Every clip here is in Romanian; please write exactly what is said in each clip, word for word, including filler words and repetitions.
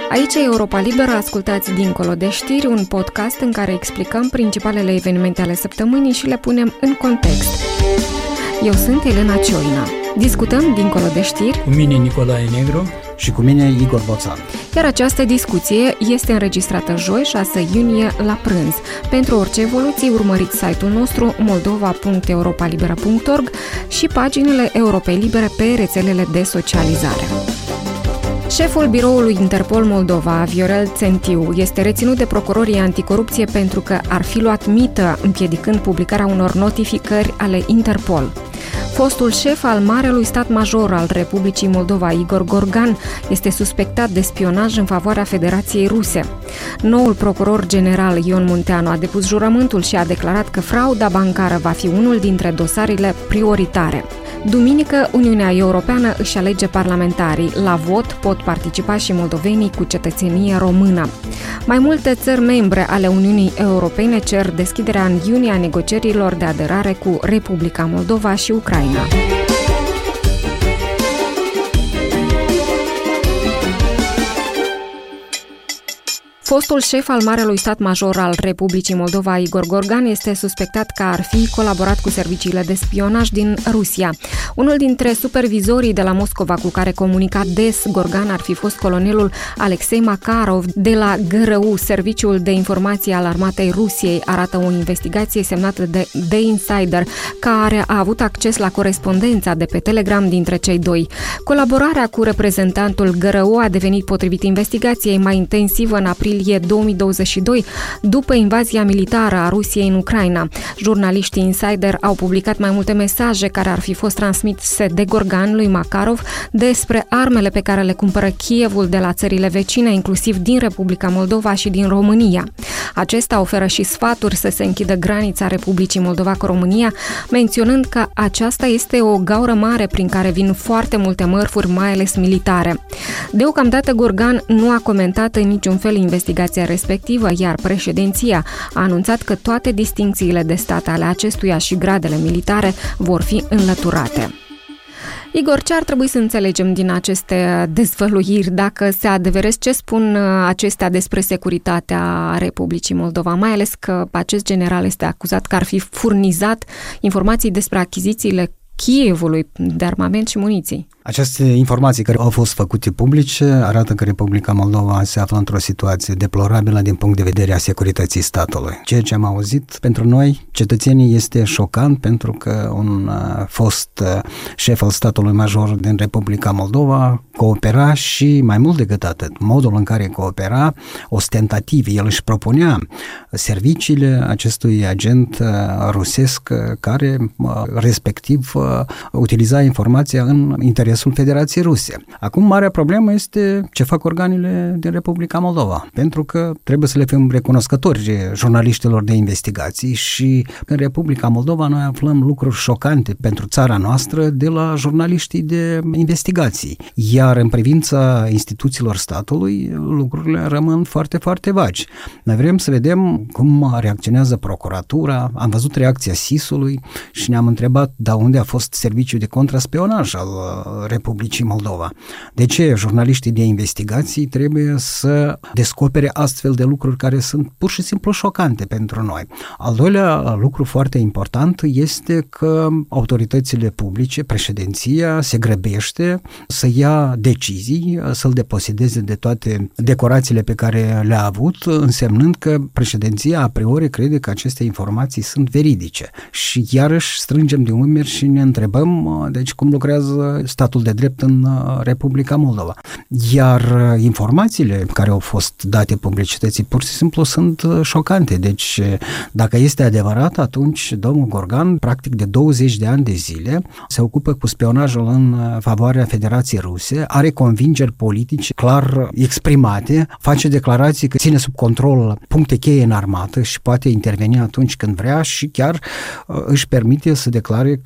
Aici e Europa Liberă, ascultați Dincolo de știri, un podcast în care explicăm principalele evenimente ale săptămânii și le punem în context. Eu sunt Elena Cioina. Discutăm Dincolo de știri cu mine Nicolae Negru și cu mine Igor Boțan. Iar această discuție este înregistrată joi, șase iunie, la prânz. Pentru orice evoluții, urmăriți site-ul nostru moldova punct europa liberă punct org și paginile Europei Libere pe rețelele de socializare. Șeful biroului Interpol Moldova, Viorel Țentiu, este reținut de procurorii anticorupție pentru că ar fi luat mită împiedicând publicarea unor notificări ale Interpol. Fostul șef al Marelui Stat Major al Republicii Moldova, Igor Gorgan, este suspectat de spionaj în favoarea Federației Ruse. Noul procuror general Ion Munteanu a depus jurământul și a declarat că frauda bancară va fi unul dintre dosarele prioritare. Duminică, Uniunea Europeană își alege parlamentarii. La vot pot participa și moldovenii cu cetățenie română. Mai multe țări membre ale Uniunii Europene cer deschiderea în iunie a negocierilor de aderare cu Republica Moldova și Ucraina. Fostul șef al Marelui Stat Major al Republicii Moldova, Igor Gorgan, este suspectat că ar fi colaborat cu serviciile de spionaj din Rusia. Unul dintre supervizorii de la Moscova cu care comunica des Gorgan ar fi fost colonelul Alexei Makarov de la G R U, Serviciul de Informații al Armatei Rusiei, arată o investigație semnată de The Insider, care a avut acces la corespondența de pe Telegram dintre cei doi. Colaborarea cu reprezentantul G R U a devenit, potrivit investigației, mai intensivă în aprilie două mii douăzeci și doi, după invazia militară a Rusiei în Ucraina. Jurnaliștii Insider au publicat mai multe mesaje care ar fi fost transmise de Gorgan lui Makarov despre armele pe care le cumpără Kievul de la țările vecine, inclusiv din Republica Moldova și din România. Acesta oferă și sfaturi să se închidă granița Republicii Moldova cu România, menționând că aceasta este o gaură mare prin care vin foarte multe mărfuri, mai ales militare. Deocamdată Gorgan nu a comentat în niciun fel investigația respectivă, iar președinția a anunțat că toate distincțiile de stat ale acestuia și gradele militare vor fi înlăturate. Igor, ce ar trebui să înțelegem din aceste dezvăluiri, dacă se adeveresc, ce spun acestea despre securitatea Republicii Moldova, mai ales că acest general este acuzat că ar fi furnizat informații despre achizițiile Kievului de armament și muniții? Aceste informații care au fost făcute publice arată că Republica Moldova se află într-o situație deplorabilă din punct de vedere a securității statului. Ceea ce am auzit pentru noi, cetățenii, este șocant pentru că un uh, fost uh, șef al statului major din Republica Moldova coopera și mai mult decât atât. Modul în care coopera, ostentativ, el își propunea serviciile acestui agent uh, rusesc uh, care uh, respectiv uh, utiliza informația în interes Federației Ruse. Acum, marea problemă este ce fac organele din Republica Moldova, pentru că trebuie să le fim recunoscători jurnaliștilor de investigații și în Republica Moldova noi aflăm lucruri șocante pentru țara noastră de la jurnaliștii de investigații. Iar în privința instituțiilor statului, lucrurile rămân foarte, foarte vagi. Noi vrem să vedem cum reacționează procuratura, am văzut reacția S I S-ului și ne-am întrebat de unde a fost serviciul de contraspionaj al Republicii Moldova. De ce jurnaliștii de investigații trebuie să descopere astfel de lucruri care sunt pur și simplu șocante pentru noi? Al doilea lucru foarte important este că autoritățile publice, președinția, se grăbește să ia decizii, să-l deposedeze de toate decorațiile pe care le-a avut, însemnând că președinția a priori crede că aceste informații sunt veridice. Și iarăși strângem de umeri și ne întrebăm, deci, cum lucrează statul de drept în Republica Moldova. Iar informațiile care au fost date publicității pur și simplu sunt șocante. Deci, dacă este adevărat, atunci domnul Gorgan, practic de douăzeci de ani de zile, se ocupă cu spionajul în favoarea Federației Ruse, are convingeri politice clar exprimate, face declarații că ține sub control puncte cheie în armată și poate interveni atunci când vrea și chiar își permite să declare că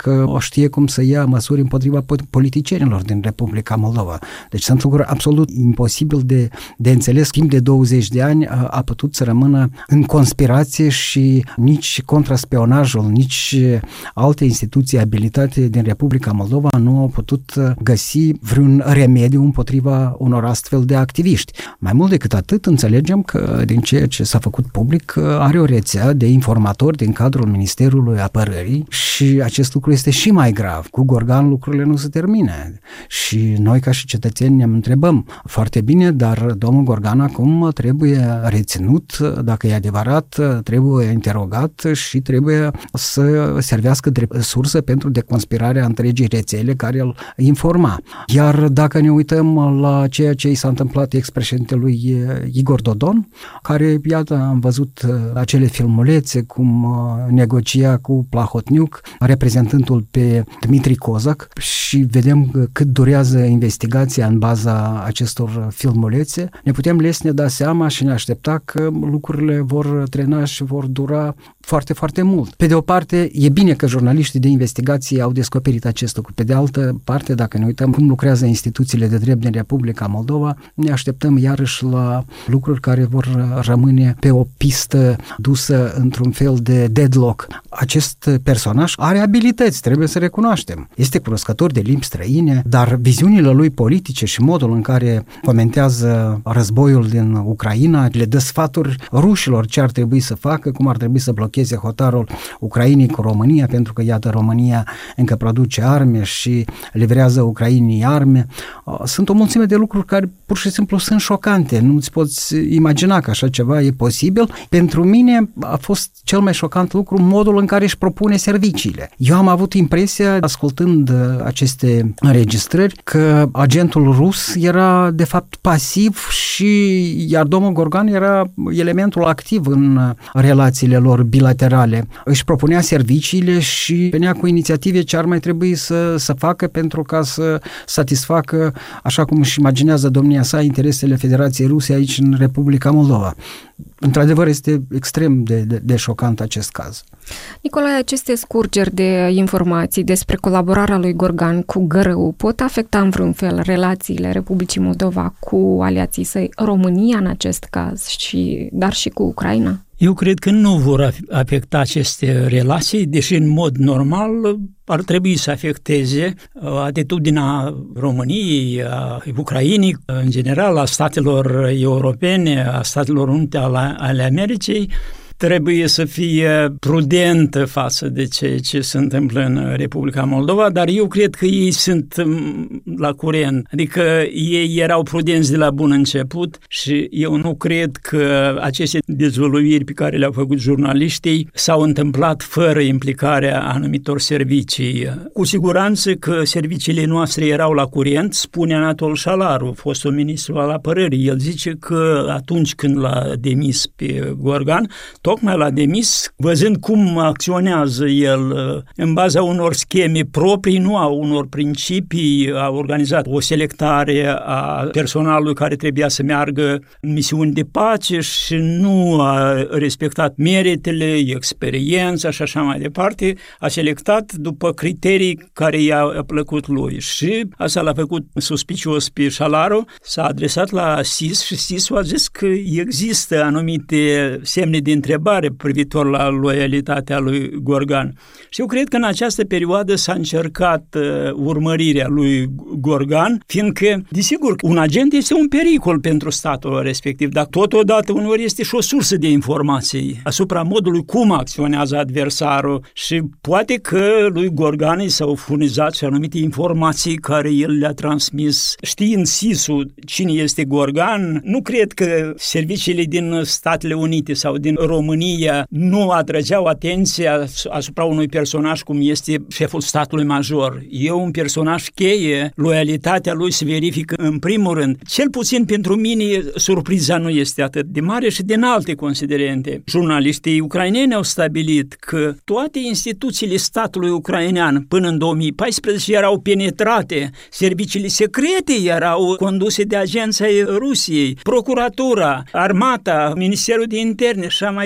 știe cum să ia măsuri împotriva politicienilor din Republica Moldova. Deci sunt lucruri absolut imposibil de, de înțeles. Timp de douăzeci de ani a, a putut să rămână în conspirație și nici contraspionajul, nici alte instituții abilitate din Republica Moldova nu au putut găsi vreun remediu împotriva unor astfel de activiști. Mai mult decât atât, înțelegem că din ceea ce s-a făcut public are o rețea de informatori din cadrul Ministerului Apărării și acest lucru este și mai grav. Cu Gorgan lucrurile nu se termine. Și noi ca și cetățeni ne întrebăm foarte bine, dar domnul Gorgan acum trebuie reținut, dacă e adevărat, trebuie interogat și trebuie să servească drept sursă pentru deconspirarea întregii rețele care îl informa. Iar dacă ne uităm la ceea ce i s-a întâmplat ex-președintelui Igor Dodon, care, iată, am văzut acele filmulețe cum negocia cu Plahotniuc, reprezentându-l pe Dmitri Kozak, și vedem cât durează investigația în baza acestor filmulețe, ne putem lesne da seama și ne aștepta că lucrurile vor trena și vor dura foarte, foarte mult. Pe de o parte, e bine că jurnaliștii de investigație au descoperit acest lucru. Pe de altă parte, dacă ne uităm cum lucrează instituțiile de drept din Republica Moldova, ne așteptăm iarăși la lucruri care vor rămâne pe o pistă dusă într-un fel de deadlock. Acest personaj are abilități, trebuie să recunoaștem. Este cunoscător de limbi străine, dar viziunile lui politice și modul în care comentează războiul din Ucraina, le dă sfaturi rușilor ce ar trebui să facă, cum ar trebui să blocheze hotarul Ucrainei cu România, pentru că, iată, România încă produce arme și livrează Ucrainei arme. Sunt o mulțime de lucruri care pur și simplu sunt șocante. Nu îți poți imagina că așa ceva e posibil. Pentru mine a fost cel mai șocant lucru modul în care își propune serviciile. Eu am avut impresia, ascultând aceste înregistrări, că agentul rus era de fapt pasiv și iar domnul Gorgan era elementul activ în relațiile lor bilaterale. Își propunea serviciile și venea cu inițiative ce ar mai trebui să, să facă pentru ca să satisfacă, așa cum își imaginează domnia sa, interesele Federației Ruse aici în Republica Moldova. Într-adevăr, este extrem de, de, de șocant acest caz. Nicolae, aceste scurgeri de informații despre colaborarea lui Gorgan cu G R U pot afecta în vreun fel relațiile Republicii Moldova cu aliații săi, România în acest caz, și, dar și cu Ucraina? Eu cred că nu vor afecta aceste relații, deși în mod normal ar trebui să afecteze atitudinea României, a Ucrainei, în general a statelor europene, a Statelor Unite ale Americii. Trebuie să fie prudentă față de ceea ce se întâmplă în Republica Moldova, dar eu cred că ei sunt la curent, adică ei erau prudenți de la bun început și eu nu cred că aceste dezvăluiri pe care le-au făcut jurnaliștii s-au întâmplat fără implicarea anumitor servicii. Cu siguranță că serviciile noastre erau la curent, spune Anatol Șalaru, fostul ministru al apărării. El zice că atunci când l-a demis pe Gorgan, tocmai l-a demis, văzând cum acționează el în baza unor scheme proprii, nu a unor principii, a organizat o selectare a personalului care trebuia să meargă în misiuni de pace și nu a respectat meritele, experiența și așa mai departe, a selectat după criterii care i-a plăcut lui și asta l-a făcut suspicios pe Șalaru, s-a adresat la S I S și S I S-ul a zis că există anumite semne de întrebare privitor la loialitatea lui Gorgan. Și eu cred că în această perioadă s-a încercat uh, urmărirea lui Gorgan, fiindcă, desigur, un agent este un pericol pentru statul respectiv, dar totodată uneori este și o sursă de informații asupra modului cum acționează adversarul și poate că lui Gorgan i s-au furnizat și anumite informații care el le-a transmis. Știind S I S-ul cine este Gorgan, nu cred că serviciile din Statele Unite sau din România nu atrăgeau atenția asupra unui personaj cum este șeful statului major. E un personaj cheie, loialitatea lui se verifică în primul rând. Cel puțin pentru mine surpriza nu este atât de mare și din alte considerente. Jurnaliștii ucraineni au stabilit că toate instituțiile statului ucrainean până în două mii paisprezece erau penetrate, serviciile secrete erau conduse de agenții Rusiei, procuratura, armata, Ministerul de Interne și așa mai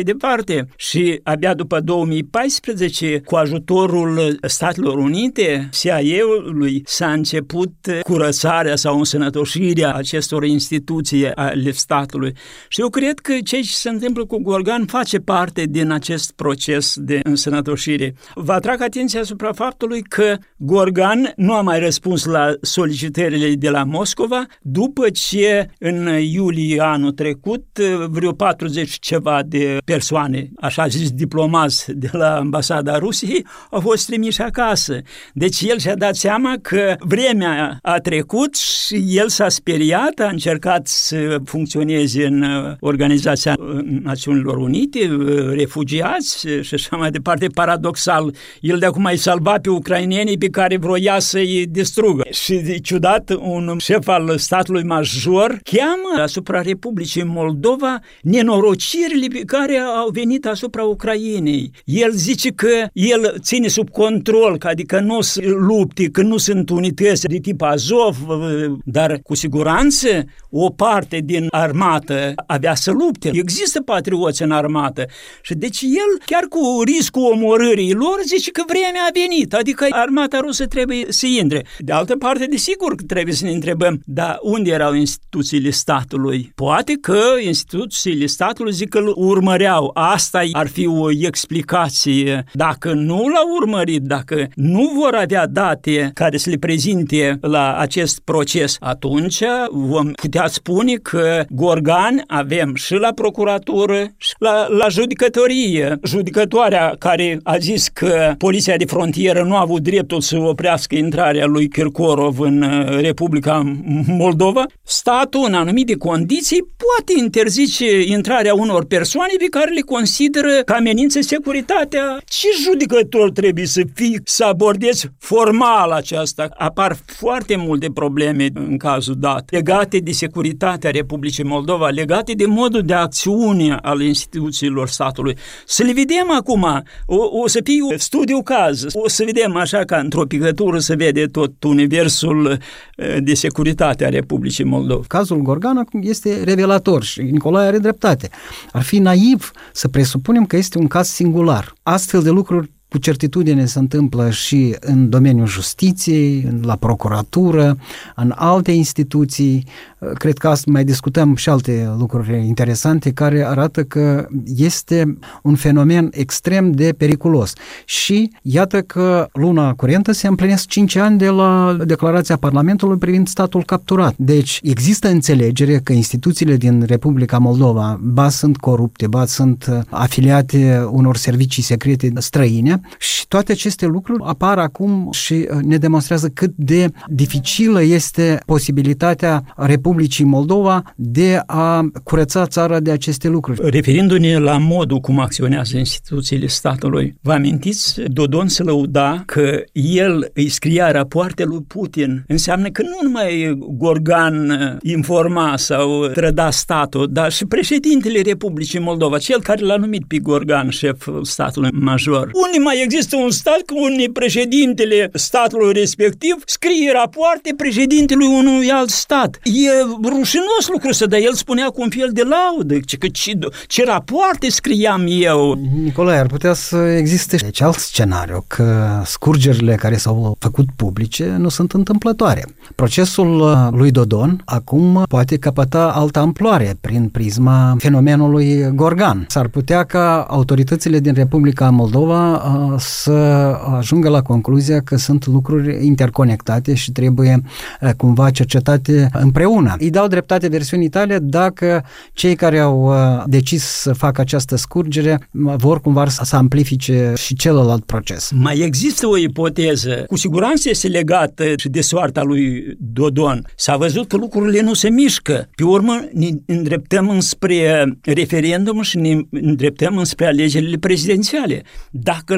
departe. Și abia după două mii paisprezece, cu ajutorul Statelor Unite, C I A-ului, s-a început curățarea sau însănătoșirea acestor instituții ale statului. Și eu cred că ceea ce se întâmplă cu Gorgan face parte din acest proces de însănătoșire. Vă atrag atenția asupra faptului că Gorgan nu a mai răspuns la solicitările de la Moscova, după ce în iulie anul trecut vreo patruzeci ceva de persoane, așa zis diplomați de la ambasada Rusiei, au fost trimiși acasă. Deci el și-a dat seama că vremea a trecut și el s-a speriat, a încercat să funcționeze în Organizația Națiunilor Unite, refugiați și așa mai departe. Paradoxal, el de acum îi salva pe ucrainenii pe care vroia să-i distrugă. Și ciudat, un șef al statului major cheamă asupra Republicii Moldova nenorocirile pe care au venit asupra Ucrainei. El zice că el ține sub control, adică nu se lupte, că nu sunt unități de tip Azov, dar cu siguranță o parte din armată avea să lupte. Există patrioți în armată. Și deci el, chiar cu riscul omorârii lor, zice că vremea a venit, adică armata rusă trebuie să intre. De altă parte, desigur că trebuie să ne întrebăm, dar unde erau instituțiile statului? Poate că instituțiile statului zic că îl urmăreau. Asta ar fi o explicație. Dacă nu l-au urmărit, dacă nu vor avea date care să le prezinte la acest proces, atunci vom putea spune că Gorgan avem și la procuratură și la, la judecătorie. Judecătoarea care a zis că poliția de frontieră nu a avut dreptul să oprească intrarea lui Kirkorov în Republica Moldova, statul în anumite condiții poate interzice intrarea unor persoane pe care le consideră că amenință securitatea. Ce judecător trebuie să fii să abordezi formal aceasta? Apar foarte multe probleme în cazul dat, legate de securitatea Republicii Moldova, legate de modul de acțiune al instituțiilor statului. Să le vedem acum, o, o să fie un studiu caz, o să vedem așa ca într-o picătură să vede tot universul de securitate a Republicii Moldova. Cazul Gorgan este revelator și Nicolae are dreptate. Ar fi naiv să presupunem că este un caz singular. Astfel de lucruri cu certitudine se întâmplă și în domeniul justiției, la procuratură, în alte instituții. Cred că astăzi mai discutăm și alte lucruri interesante care arată că este un fenomen extrem de periculos. Și iată că luna curentă se împlinesc cinci ani de la declarația Parlamentului privind statul capturat. Deci există înțelegere că instituțiile din Republica Moldova ba sunt corupte, ba sunt afiliate unor servicii secrete străine și toate aceste lucruri apar acum și ne demonstrează cât de dificilă este posibilitatea Republicii Moldova de a curăța țara de aceste lucruri. Referindu-ne la modul cum acționează instituțiile statului, vă amintiți, Dodon se lăuda că el îi scria rapoarte lui Putin. Înseamnă că nu numai Gorgan informa sau trăda statul, dar și președintele Republicii Moldova, cel care l-a numit pe Gorgan șef statului major. Unde mai există un stat cu unde președintele statului respectiv scrie rapoarte președintelui unui alt stat? E rușinos lucrul ăsta, dar el spunea cu un fel de laudă, că ce, ce rapoarte scriam eu. Nicolae, ar putea să existe deci alt scenariu, că scurgerile care s-au făcut publice nu sunt întâmplătoare. Procesul lui Dodon acum poate căpăta altă amploare prin prisma fenomenului Gorgan. S-ar putea ca autoritățile din Republica Moldova să ajungă la concluzia că sunt lucruri interconectate și trebuie cumva cercetate împreună. Îi dau dreptate versiunii tale dacă cei care au decis să facă această scurgere vor cumva să amplifice și celălalt proces. Mai există o ipoteză, cu siguranță este legată și de soarta lui Dodon. S-a văzut că lucrurile nu se mișcă. Pe urmă ne îndreptăm înspre referendum și ne îndreptăm înspre alegerile prezidențiale. Dacă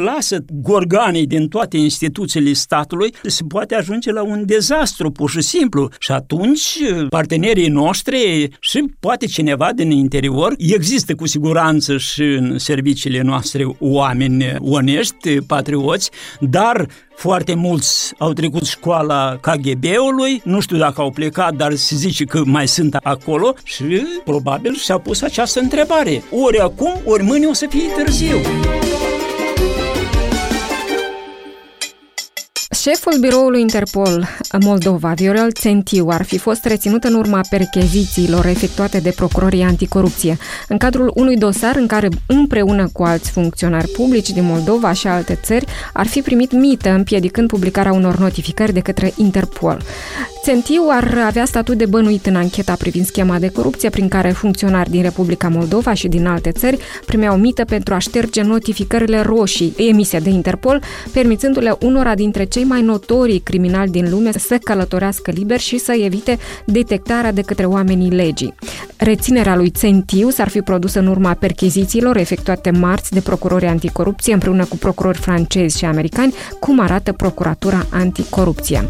lasă gorganii din toate instituțiile statului, se poate ajunge la un dezastru, pur și simplu. Și atunci partenerii noștri și poate cineva din interior, există cu siguranță și în serviciile noastre oameni onești, patrioți, dar foarte mulți au trecut școala K G B-ului, nu știu dacă au plecat, dar se zice că mai sunt acolo și probabil și-au pus această întrebare. Ori acum, ori mâine o să fie târziu. Șeful biroului Interpol Moldova, Viorel Țentiu, ar fi fost reținut în urma perchezițiilor efectuate de procurorii anticorupție, în cadrul unui dosar în care, împreună cu alți funcționari publici din Moldova și alte țări, ar fi primit mită împiedicând publicarea unor notificări de către Interpol. Țentiu ar avea statut de bănuit în ancheta privind schema de corupție prin care funcționari din Republica Moldova și din alte țări primeau mită pentru a șterge notificările roșii emise de Interpol, permițându-le unora dintre cei mai notorii criminali din lume să călătorească liber și să evite detectarea de către oamenii legii. Reținerea lui Țentiu s-ar fi produs în urma perchezițiilor efectuate marți de procurorii anticorupție împreună cu procurori francezi și americani, cum arată Procuratura Anticorupție.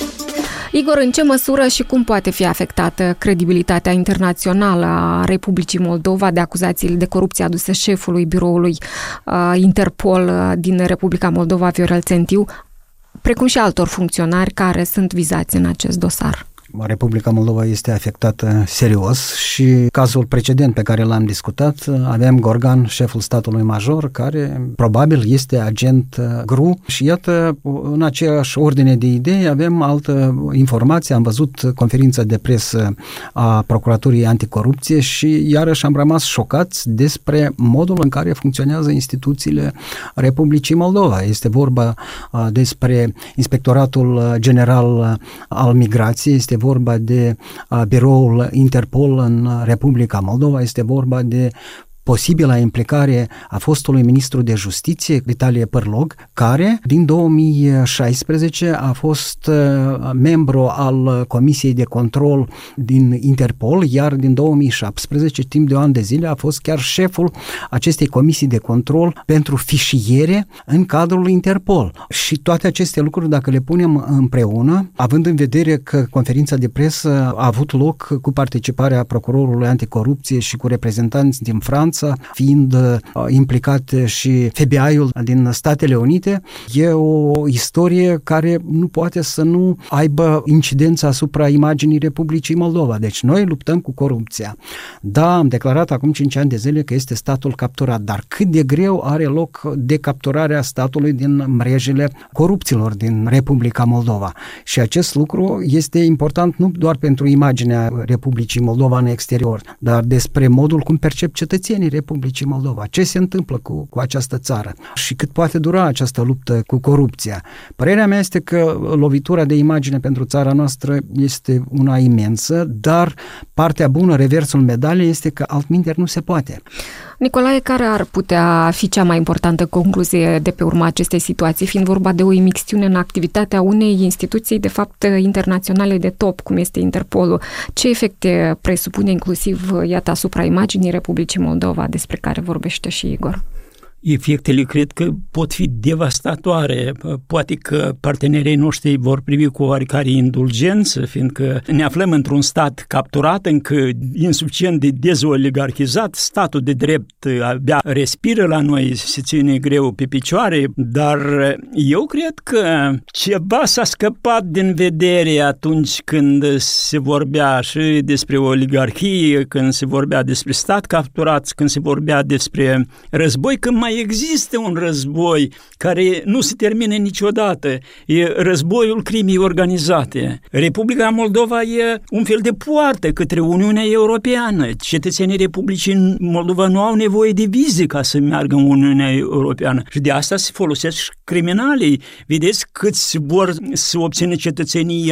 Igor, în ce măsură și cum poate fi afectată credibilitatea internațională a Republicii Moldova de acuzațiile de corupție aduse șefului biroului uh, Interpol uh, din Republica Moldova, Viorel Țentiu, precum și altor funcționari care sunt vizați în acest dosar? Republica Moldova este afectată serios și cazul precedent pe care l-am discutat, avem Gorgan, șeful statului major, care probabil este agent G R U și iată, în aceeași ordine de idei avem altă informație, am văzut conferința de presă a Procuraturii Anticorupție și iarăși am rămas șocați despre modul în care funcționează instituțiile Republicii Moldova. Este vorba despre Inspectoratul General al Migrației, este vorba de uh, biroul Interpol în Republica Moldova, este vorba de posibila implicare a fostului ministru de justiție, Vitalie Părlog, care din două mii șaisprezece a fost membru al Comisiei de Control din Interpol, iar din două mii șaptesprezece, timp de un an de zile, a fost chiar șeful acestei comisii de control pentru fișiere în cadrul Interpol. Și toate aceste lucruri, dacă le punem împreună, având în vedere că conferința de presă a avut loc cu participarea procurorului anticorupție și cu reprezentanți din Franța, fiind uh, implicat și F B I-ul din Statele Unite, e o istorie care nu poate să nu aibă incidență asupra imaginii Republicii Moldova. Deci noi luptăm cu corupția. Da, am declarat acum cinci ani de zile că este statul capturat, dar cât de greu are loc decapturarea statului din mrejele corupților din Republica Moldova. Și acest lucru este important nu doar pentru imaginea Republicii Moldova în exterior, dar despre modul cum percep cetățenii Republicii Moldova. Ce se întâmplă cu, cu această țară și cât poate dura această luptă cu corupția. Părerea mea este că lovitura de imagine pentru țara noastră este una imensă, dar partea bună, reversul medaliei, este că altminteri nu se poate. Nicolae, care ar putea fi cea mai importantă concluzie de pe urma acestei situații, fiind vorba de o imixtiune în activitatea unei instituții, de fapt, internaționale de top, cum este Interpolul? Ce efecte presupune inclusiv, iată, asupra imaginii Republicii Moldova, despre care vorbește și Igor? Efectele cred că pot fi devastatoare. Poate că partenerii noștri vor privi cu oarecare indulgență, fiindcă ne aflăm într-un stat capturat, încă insuficient de dezoligarhizat, statul de drept abia respiră la noi, se ține greu pe picioare, dar eu cred că ceva s-a scăpat din vedere atunci când se vorbea și despre oligarhie, când se vorbea despre stat capturat, când se vorbea despre război, când mai există un război care nu se termine niciodată. E războiul crimii organizate. Republica Moldova e un fel de poartă către Uniunea Europeană. Cetățenii Republicii Moldova nu au nevoie de vize ca să meargă în Uniunea Europeană. Și de asta se folosesc criminalii. Vedeți câți vor să obțină cetățenia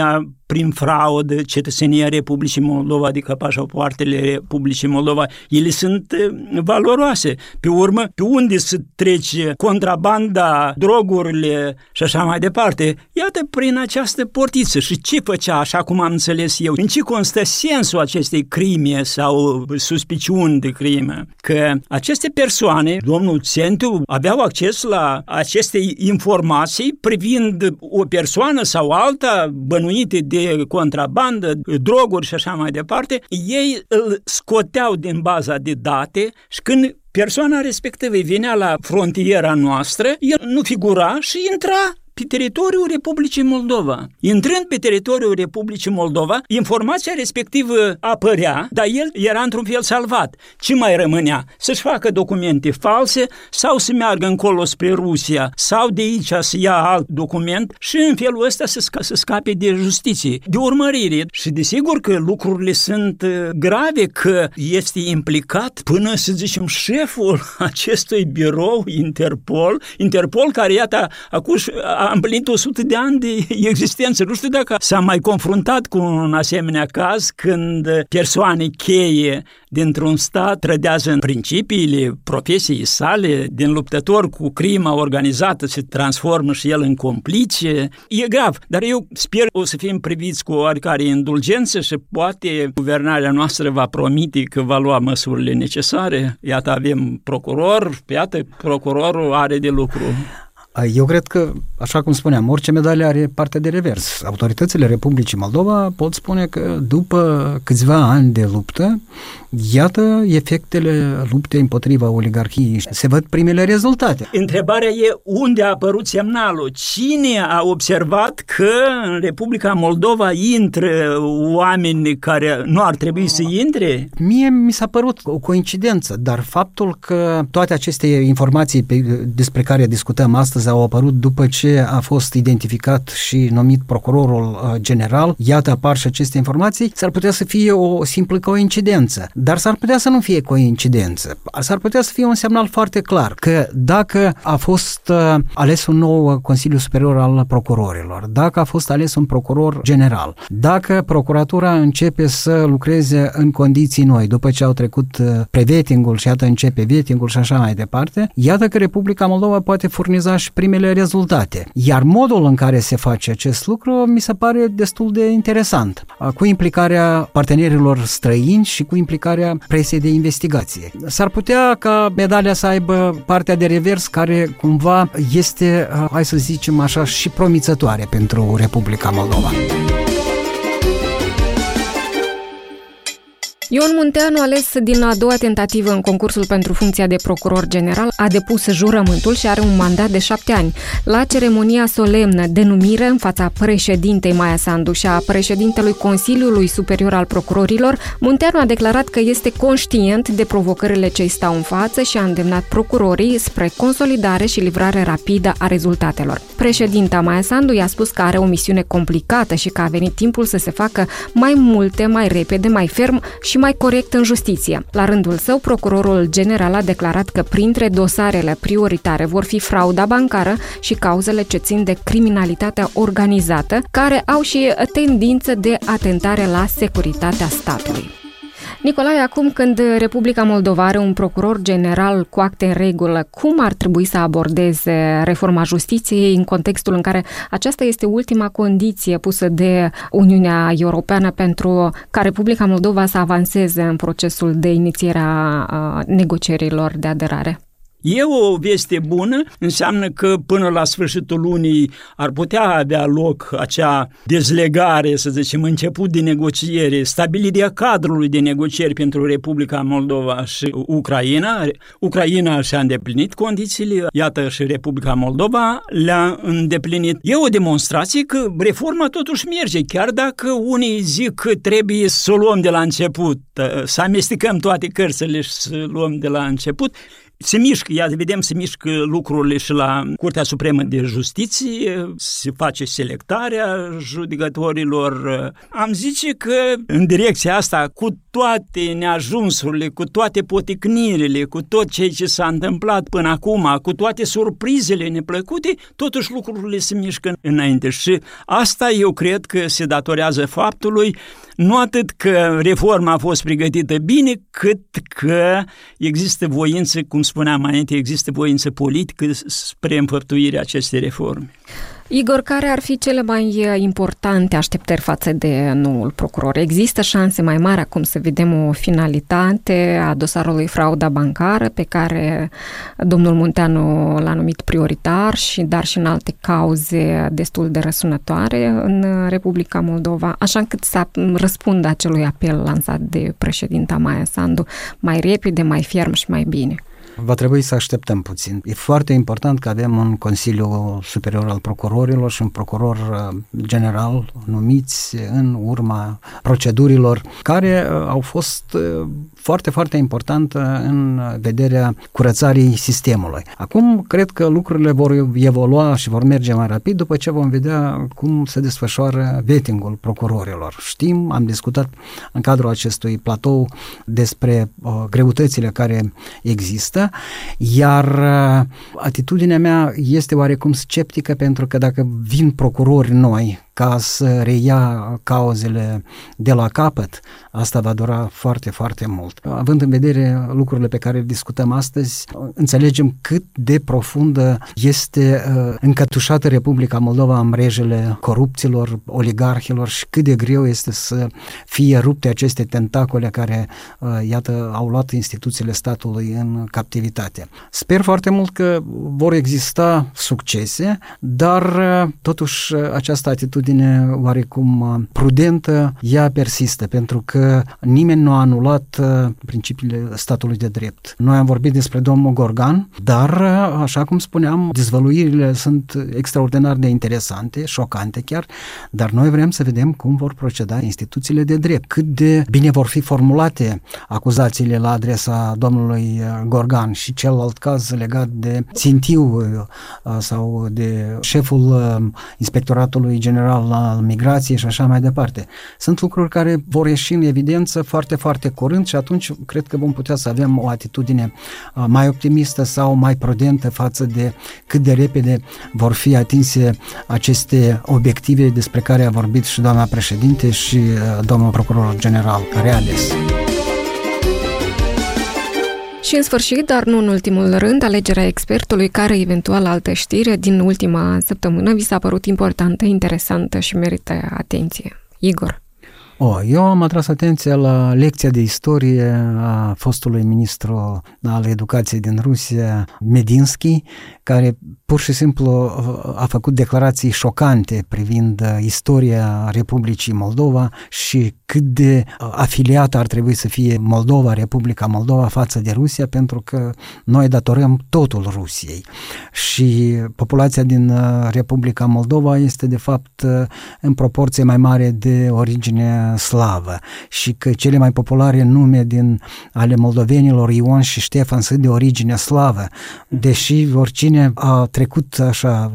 prin fraudă cetățenia Republicii Moldova, adică pașapoartele Republicii Moldova, ele sunt valoroase. Pe urmă, pe unde se trece contrabanda, drogurile și așa mai departe? Iată, prin această portiță. Și ce făcea, așa cum am înțeles eu? În ce constă sensul acestei crime sau suspiciuni de crime? Că aceste persoane, domnul Țentu, aveau acces la aceste informații privind o persoană sau alta bănuite de contrabandă, droguri și așa mai departe. Ei îl scoteau din baza de date și când persoana respectivă venea la frontiera noastră, el nu figura și intra pe teritoriul Republicii Moldova. Intrând pe teritoriul Republicii Moldova, informația respectivă apărea, dar el era într-un fel salvat. Ce mai rămânea? Să-și facă documente false sau să meargă încolo spre Rusia sau de aici să ia alt document și în felul ăsta să, sca- să scape de justiție, de urmărire. Și desigur că lucrurile sunt grave, că este implicat până, să zicem, șeful acestui birou Interpol, Interpol care, iată, acum a împlinit o sută de ani de existență. Nu știu dacă s-a mai confruntat cu un asemenea caz când persoane cheie dintr-un stat trădează în principiile profesiei sale, din luptător cu crima organizată se transformă și el în complice. E grav, dar eu sper o să fim priviți cu oricare indulgență și poate guvernarea noastră va promite că va lua măsurile necesare. Iată, avem procuror, iată, procurorul are de lucru. Eu cred că, așa cum spuneam, orice medalie are partea de revers. Autoritățile Republicii Moldova pot spune că după câțiva ani de luptă, iată efectele luptei împotriva oligarhiei. Se văd primele rezultate. Întrebarea e unde a apărut semnalul? Cine a observat că în Republica Moldova intră oameni care nu ar trebui să intre? Mie mi s-a părut o coincidență, dar faptul că toate aceste informații pe, despre care discutăm astăzi au apărut după ce a fost identificat și numit procurorul general, iată apar și aceste informații, s-ar putea să fie o simplă coincidență, dar s-ar putea să nu fie coincidență. S-ar putea să fie un semnal foarte clar că dacă a fost ales un nou Consiliu Superior al Procurorilor, dacă a fost ales un procuror general, dacă procuratura începe să lucreze în condiții noi, după ce au trecut pre-vetting-ul și iată începe vetting-ul și așa mai departe, iată că Republica Moldova poate furniza și primele rezultate. Iar modul în care se face acest lucru mi se pare destul de interesant, cu implicarea partenerilor străini și cu implicarea presei de investigație. S-ar putea ca medalia să aibă partea de revers care cumva este, hai să zicem așa, și promițătoare pentru Republica Moldova. Ion Munteanu, ales din a doua tentativă în concursul pentru funcția de procuror general, a depus jurământul și are un mandat de șapte ani. La ceremonia solemnă de numire în fața președintei Maia Sandu și a președintelui Consiliului Superior al Procurorilor, Munteanu a declarat că este conștient de provocările ce îi stau în față și a îndemnat procurorii spre consolidare și livrare rapidă a rezultatelor. Președinta Maia Sandu i-a spus că are o misiune complicată și că a venit timpul să se facă mai multe, mai repede, mai ferm și mai corect în justiție. La rândul său, procurorul general a declarat că printre dosarele prioritare vor fi frauda bancară și cauzele ce țin de criminalitatea organizată, care au și tendință de atentare la securitatea statului. Nicolae, acum când Republica Moldova are un procuror general cu acte în regulă, cum ar trebui să abordeze reforma justiției în contextul în care aceasta este ultima condiție pusă de Uniunea Europeană pentru ca Republica Moldova să avanseze în procesul de inițiere a negocierilor de aderare? E o veste bună, înseamnă că până la sfârșitul lunii ar putea avea loc acea dezlegare, să zicem, început de negociere, stabilirea cadrului de negocieri pentru Republica Moldova și Ucraina. Ucraina și-a îndeplinit condițiile, iată și Republica Moldova le-a îndeplinit. E o demonstrație că reforma totuși merge, chiar dacă unii zic că trebuie să o luăm de la început, să amestecăm toate cărțile și să luăm de la început. Se mișcă, ia vedem, se mișcă lucrurile și la Curtea Supremă de Justiție, se face selectarea judecătorilor. Am zice că în direcția asta, cu toate neajunsurile, cu toate poticnirile, cu tot ceea ce s-a întâmplat până acum, cu toate surprizele neplăcute, totuși lucrurile se mișcă înainte. Și asta eu cred că se datorează faptului nu atât că reforma a fost pregătită bine, cât că există voință, cum spuneam mai înainte, există voință politică spre înfăptuirea acestei reforme. Igor, care ar fi cele mai importante așteptări față de noul procuror? Există șanse mai mari acum să vedem o finalitate a dosarului frauda bancară pe care domnul Munteanu l-a numit prioritar, și dar și în alte cauze destul de răsunătoare în Republica Moldova, așa încât să răspundă acelui apel lansat de președinta Maia Sandu mai repede, mai ferm și mai bine? Va trebui să așteptăm puțin. E foarte important că avem un Consiliu Superior al Procurorilor și un procuror general numiți în urma procedurilor care au fost foarte, foarte importante în vederea curățării sistemului. Acum, cred că lucrurile vor evolua și vor merge mai rapid după ce vom vedea cum se desfășoară vetting-ul procurorilor. Știm, am discutat în cadrul acestui platou despre uh, greutățile care există, iar atitudinea mea este oarecum sceptică, pentru că dacă vin procurori noi ca să reia cauzele de la capăt, asta va dura foarte, foarte mult. Având în vedere lucrurile pe care le discutăm astăzi, înțelegem cât de profundă este uh, încătușată Republica Moldova în mrejele corupților, oligarhilor, și cât de greu este să fie rupte aceste tentacole care, uh, iată, au luat instituțiile statului în captivitate. Sper foarte mult că vor exista succese, dar uh, totuși această atitudine oarecum prudentă, ea persistă, pentru că nimeni nu a anulat principiile statului de drept. Noi am vorbit despre domnul Gorgan, dar, așa cum spuneam, dezvăluirile sunt extraordinar de interesante, șocante chiar, dar noi vrem să vedem cum vor proceda instituțiile de drept, cât de bine vor fi formulate acuzațiile la adresa domnului Gorgan și celălalt caz legat de țintiu sau de șeful Inspectoratului General al Migrației și așa mai departe. Sunt lucruri care vor ieși în evidență foarte, foarte curând și atunci cred că vom putea să avem o atitudine mai optimistă sau mai prudentă față de cât de repede vor fi atinse aceste obiective despre care a vorbit și doamna președinte și domnul procuror general Reales. Și în sfârșit, dar nu în ultimul rând, alegerea expertului care eventual altă știre din ultima săptămână vi s-a părut importantă, interesantă și merită atenție. Igor. Oh, eu am atras atenția la lecția de istorie a fostului ministru al educației din Rusia, Medinsky, care pur și simplu a făcut declarații șocante privind istoria Republicii Moldova și cât de afiliată ar trebui să fie Moldova, Republica Moldova față de Rusia, pentru că noi datorăm totul Rusiei. Și populația din Republica Moldova este de fapt în proporție mai mare de origine slavă și că cele mai populare nume din ale moldovenilor, Ion și Ștefan, sunt de origine slavă, deși oricine a trecut așa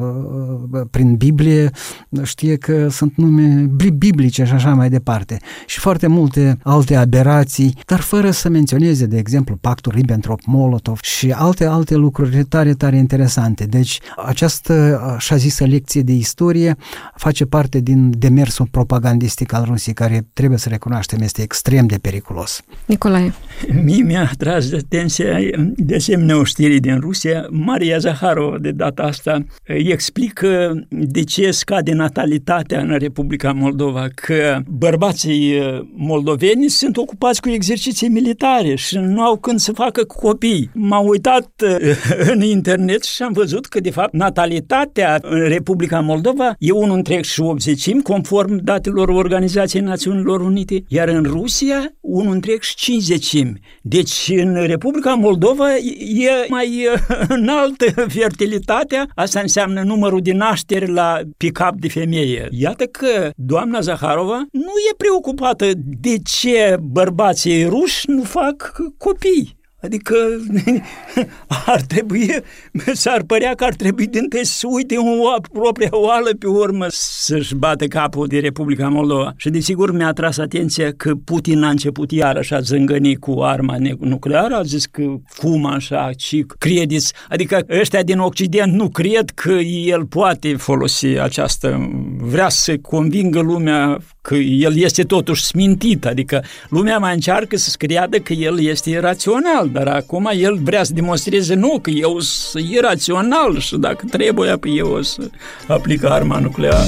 prin Biblie știe că sunt nume biblice și așa mai departe. Și foarte multe alte aberații, dar fără să menționeze, de exemplu, pactul Ribbentrop-Molotov și alte, alte lucruri tare, tare interesante. Deci această așa zisă lecție de istorie face parte din demersul propagandistic al Rusiei, care trebuie să recunoaștem, este extrem de periculos. Nicolae. Mie mi-a atras de atenția de asemenea o știre din Rusia. Maria Zaharova de data asta îi explică de ce scade natalitatea în Republica Moldova, că bărbații moldoveni sunt ocupați cu exerciții militare și nu au când să facă copii. M-am uitat în internet și am văzut că de fapt natalitatea în Republica Moldova e unu întreg și opt zecimi, conform datelor Organizației Națiunilor Unite, iar în Rusia unu întreg și cinci zecimi. Deci în Republica Moldova e mai înaltă fertilitatea, asta înseamnă numărul de nașteri la pick-up de femeie. Iată că doamna Zaharova nu e preocupată de ce bărbații ruși nu fac copii. Adică ar trebui, s-ar părea că ar trebui din tăi să uite în propria oală pe urmă să-și bată capul de Republica Moldova. Și desigur mi-a atras atenția că Putin a început iarăși a zângăni cu arma nucleară, a zis că cum așa, și credeți, adică ăștia din Occident nu cred că el poate folosi această, vrea să convingă lumea că el este totuși smintit, adică lumea mai încearcă să creadă că el este irațional, dar acum el vrea să demonstreze nu, că eu sunt irațional și dacă trebuie, eu o să aplic arma nucleară.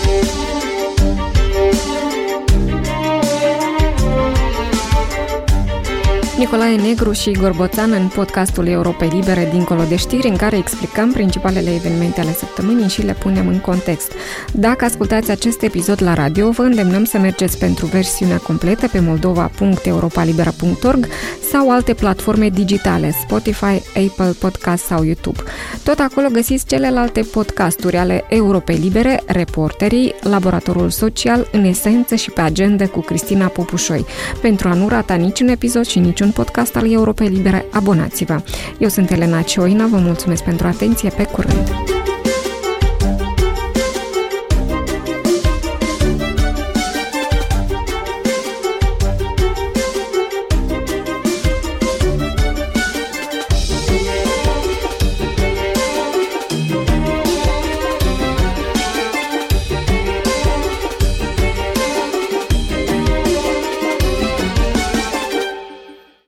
Nicolae Negru și Igor Boțan în podcastul Europei Libere Dincolo de știri, în care explicăm principalele evenimente ale săptămânii și le punem în context. Dacă ascultați acest episod la radio, vă îndemnăm să mergeți pentru versiunea completă pe moldova punct europa libera punct org sau alte platforme digitale, Spotify, Apple Podcast sau YouTube. Tot acolo găsiți celelalte podcasturi ale Europei Libere, Reporterii, Laboratorul Social, În esență și Pe agenda cu Cristina Popușoi. Pentru a nu rata niciun episod și niciun un podcast al Europei Libere, abonați-vă. Eu sunt Elena Cioina, vă mulțumesc pentru atenție, pe curând!